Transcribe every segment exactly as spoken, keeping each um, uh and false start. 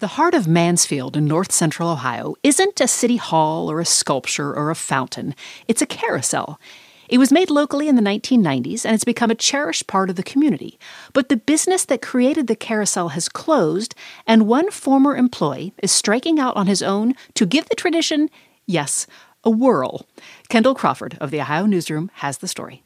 The heart of Mansfield in north-central Ohio isn't a city hall or a sculpture or a fountain. It's a carousel. It was made locally in the nineteen nineties, and it's become a cherished part of the community. But the business that created the carousel has closed, and one former employee is striking out on his own to give the tradition, yes, a whirl. Kendall Crawford of the Ohio Newsroom has the story.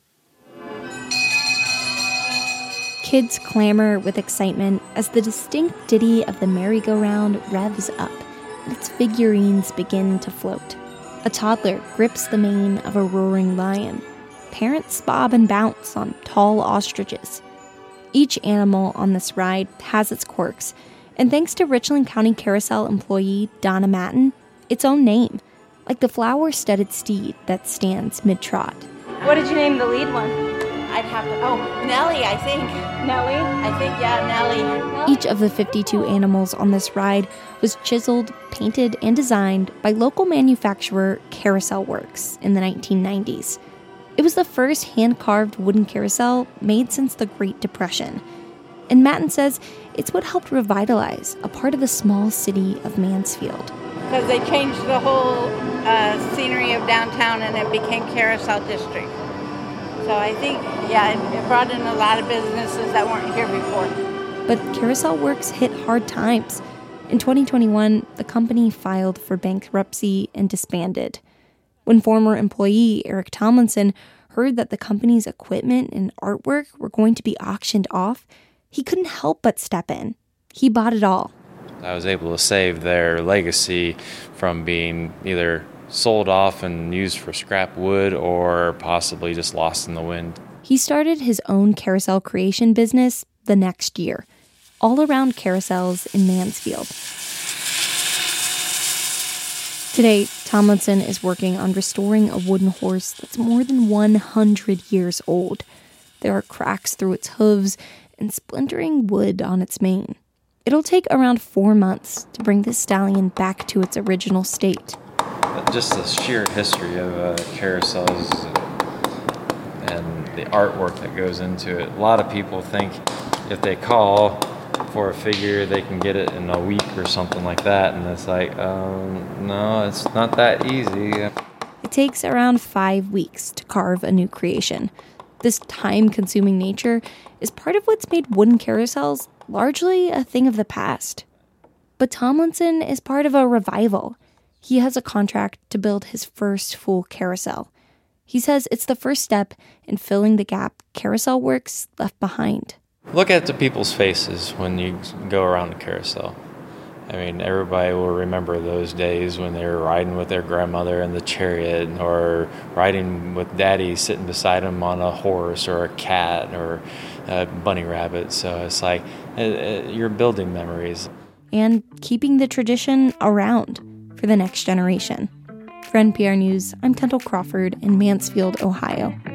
Kids clamor with excitement as the distinct ditty of the merry-go-round revs up and its figurines begin to float. A toddler grips the mane of a roaring lion. Parents bob and bounce on tall ostriches. Each animal on this ride has its quirks, and thanks to Richland County Carousel employee Donna Matten, its own name, like the flower-studded steed that stands mid-trot. What did you name the lead one? I'd have to, oh, Nellie, I think. Nellie? I think, yeah, Nellie. Each of the fifty-two animals on this ride was chiseled, painted, and designed by local manufacturer Carousel Works in the nineteen nineties. It was the first hand-carved wooden carousel made since the Great Depression. And Matten says it's what helped revitalize a part of the small city of Mansfield. Because they changed the whole uh, scenery of downtown and it became Carousel District. So I think, yeah, it, it brought in a lot of businesses that weren't here before. But Carousel Works hit hard times. In twenty twenty-one, the company filed for bankruptcy and disbanded. When former employee Eric Tomlinson heard that the company's equipment and artwork were going to be auctioned off, he couldn't help but step in. He bought it all. I was able to save their legacy from being either sold off and used for scrap wood or possibly just lost in the wind. He started his own carousel creation business the next year, all around carousels in Mansfield. Today, Tomlinson is working on restoring a wooden horse that's more than one hundred years old. There are cracks through its hooves and splintering wood on its mane. It'll take around four months to bring this stallion back to its original state. Just the sheer history of uh, carousels and the artwork that goes into it. A lot of people think if they call for a figure, they can get it in a week or something like that. And it's like, um, no, it's not that easy. It takes around five weeks to carve a new creation. This time-consuming nature is part of what's made wooden carousels largely a thing of the past. But Tomlinson is part of a revival. He has a contract to build his first full carousel. He says it's the first step in filling the gap Carousel Works left behind. Look at the people's faces when you go around the carousel. I mean, everybody will remember those days when they were riding with their grandmother in the chariot or riding with daddy sitting beside them on a horse or a cat or a bunny rabbit. So it's like uh, uh, you're building memories. And keeping the tradition around for the next generation. For N P R News, I'm Kendall Crawford in Mansfield, Ohio.